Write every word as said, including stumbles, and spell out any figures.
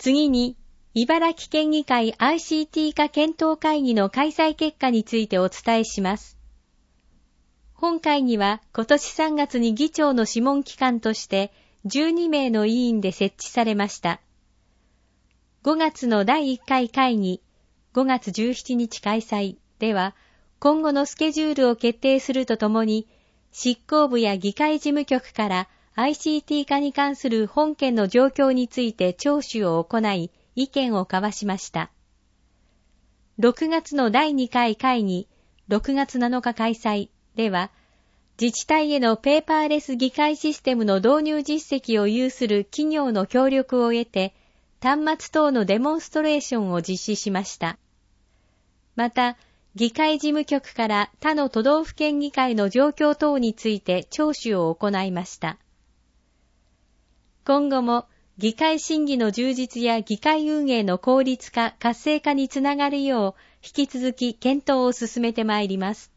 次に、茨城県議会 アイシーティー 化検討会議の開催結果についてお伝えします。本会議は今年さんがつに議長の諮問機関としてじゅうにめいの委員で設置されました。ごがつのだいいっかい会議、ごがつじゅうしちにち開催では、今後のスケジュールを決定するとともに、執行部や議会事務局から アイシーティー 化に関する本件の状況について聴取を行い、意見を交わしました。ろくがつのだいにかい会議、ろくがつなのか開催では、自治体へのペーパーレス議会システムの導入実績を有する企業の協力を得て、端末等のデモンストレーションを実施しました。また、議会事務局から他の都道府県議会の状況等について聴取を行いました。今後も、議会審議の充実や議会運営の効率化、活性化につながるよう、引き続き検討を進めてまいります。